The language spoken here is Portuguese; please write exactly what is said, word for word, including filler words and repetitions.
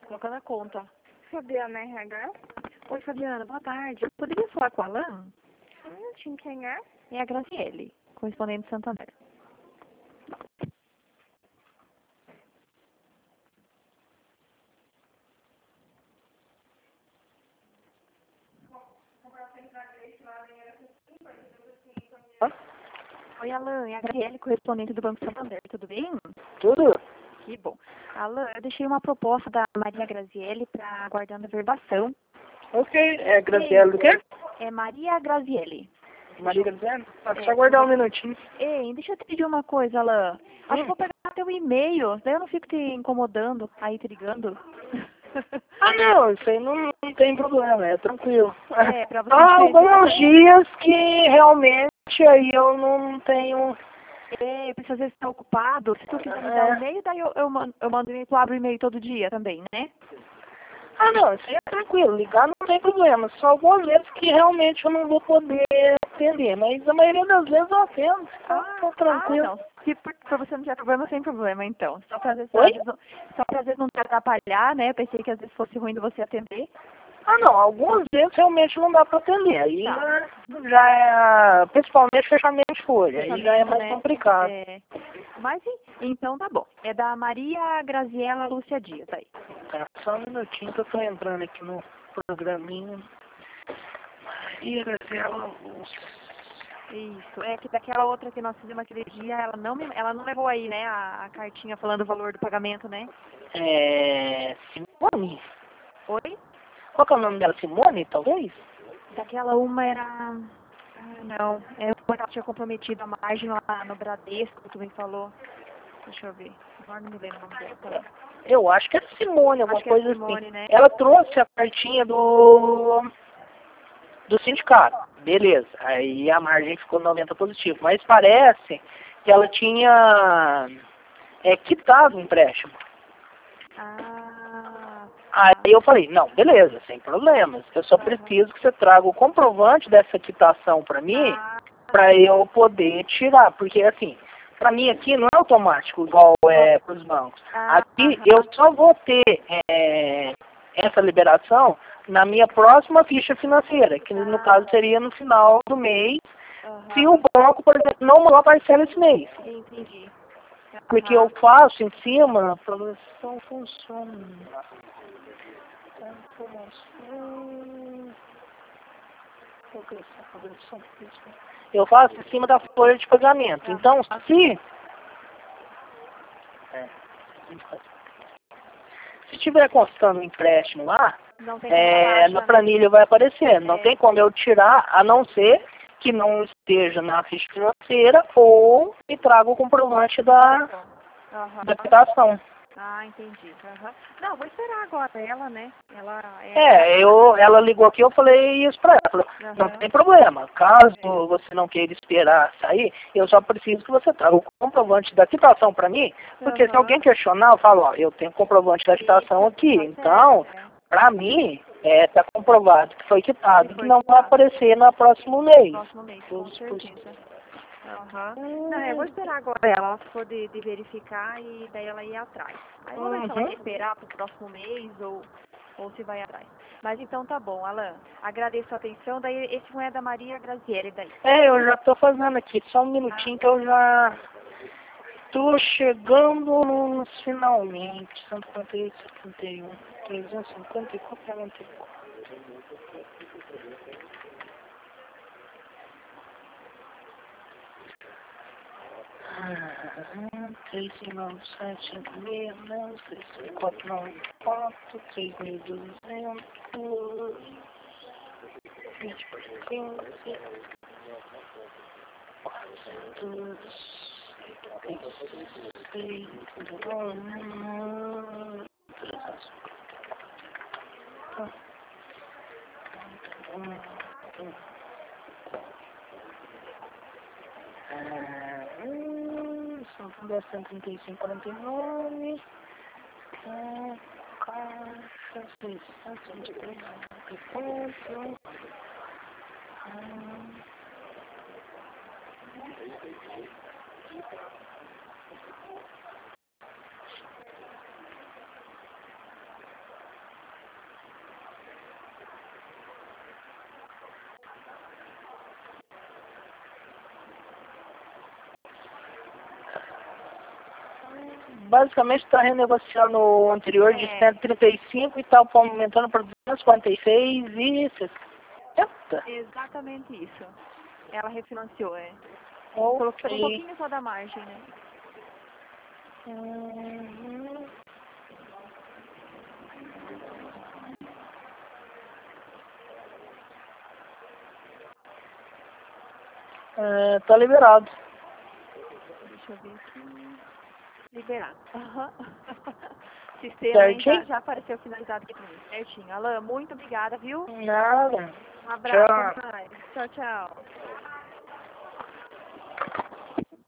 colocando a conta. Fabiana R H. Oi, Fabiana, boa tarde. Eu poderia falar com a Alan? Um minutinho, quem é? É a Graziele, correspondente de Santander. Oi, Alan, é a Graziele, correspondente do Banco Santander, tudo bem? Tudo? Que bom. Alan, eu deixei uma proposta da Maria Graziele para aguardando a verbação. Ok, é Graziele do quê? É Maria Graziele. Maria Graziele? Ah, É, só aguardar um minutinho. Ei, deixa eu te pedir uma coisa, Alan. Acho que Hum. vou pegar teu e-mail, daí eu não fico te incomodando, aí te ligando. Ah, não, isso aí não, não tem problema, é tranquilo. É, pra você Há ver. alguns dias que realmente aí eu não tenho... É, eu preciso às vezes estar ocupado. Se tu quiser me dar É. o e-mail, daí eu, eu mando, eu mando e-mail, tu abre o e-mail todo dia também, né? Ah, não, isso aí é tranquilo, ligar não tem problema. Só algumas vezes que realmente eu não vou poder atender, mas a maioria das vezes eu atendo, tá, tá tranquilo. Ah, não. Se por, pra você não tiver problema, sem problema, então. Só pra às vezes, Oi? às vezes, não- só pra às vezes não te atrapalhar, né? Eu pensei que às vezes fosse ruim de você atender. Ah, não, algumas vezes realmente não dá para atender. Aí Tá. já, já é, principalmente fechamento de folha, aí já é Fechamento, mais né? complicado. É, mas sim, então tá bom. É da Maria Graziela Lúcia Dias, aí. Tá, só um minutinho que eu tô entrando aqui no programinha. Maria Graziela Lúcia. Isso, é que daquela outra que nós fizemos aquele dia, ela não, me, ela não levou aí, né, a, a cartinha falando o valor do pagamento, né? É. Simone? Oi? Qual que é o nome dela? Simone, talvez? Daquela uma era... Ah, não, é uma que ela tinha comprometido a margem lá no Bradesco, que tu me falou. Deixa eu ver, agora não me lembro o nome dela. Tá. Eu acho que é Simone, alguma Acho que é coisa Simone, assim. né? Ela trouxe a cartinha do. do sindicato. Beleza. Aí a margem ficou noventa positivo. Mas parece que ela tinha é, quitado o empréstimo. Ah, Aí tá. eu falei, não, beleza, sem problemas. Eu só preciso que você traga o comprovante dessa quitação para mim, Ah, para eu poder tirar. Porque assim, para mim aqui não é automático igual é para os bancos. ah, Aqui aham. eu só vou ter é, essa liberação na minha próxima ficha financeira, que no caso seria no final do mês, Aham. se o banco, por exemplo, não mandar parcela esse mês. Entendi. Porque eu Aham. faço em cima, a progressão funciona. Eu faço em cima da folha de pagamento. Então, se é, se tiver constando um empréstimo lá, Não tem como é, taxa, na né? planilha vai aparecer. Não É. tem como eu tirar, a não ser que não esteja na ficha financeira ou me traga o comprovante da, Aham. da quitação. Ah, entendi. Aham. Não, vou esperar agora ela, né? Ela é. É, eu, ela ligou aqui, eu falei isso pra ela. Falei, não Aham. tem problema. Caso você não queira esperar sair, eu só preciso que você traga o comprovante da quitação pra mim, porque se Aham. alguém questionar, eu falo, ó, eu tenho comprovante da quitação aqui. Tá Então, certo, é. pra mim, é, tá comprovado que foi quitado, Que que foi não vai quitado. aparecer no próximo mês. Próximo mês, com Por- por- certeza. Aham. Não, eu vou esperar agora ela for de, de verificar e daí ela ir atrás. Aí eu vou ver se ela Uhum. quer esperar pro próximo mês ou, ou se vai atrás. Mas então tá bom, Alan. Agradeço a atenção. Daí esse não é da Maria Graziele daí. É, eu já tô fazendo aqui, só um minutinho que eu já tô chegando nos finalmente. cento e cinquenta e oito, setenta e um, trezentos e cinquenta e quatro, noventa e quatro. três cinco nove sete cinco seis, né? três cinco quatro nove quatro, três mil e duzentos, vinte por quinze, quatrocentos. São cento e trinta e cinco, quarenta e nove. Caixa, seiscentos e vinte e três, cinquenta e quatro. basicamente está renegociando o anterior de É. cento e trinta e cinco e está aumentando para duzentos e quarenta e seis e sessenta. Exatamente isso. Ela refinanciou, é. Ok. Colocou um pouquinho só da margem, né? Uhum. É, tá liberado. Deixa eu ver aqui. Liberado. Aham. Sistema, hein? Já, Certinho? já apareceu finalizado aqui pra mim. Certinho. Alan, muito obrigada, viu? Nada. Um abraço, Tchau. até mais. Tchau, tchau.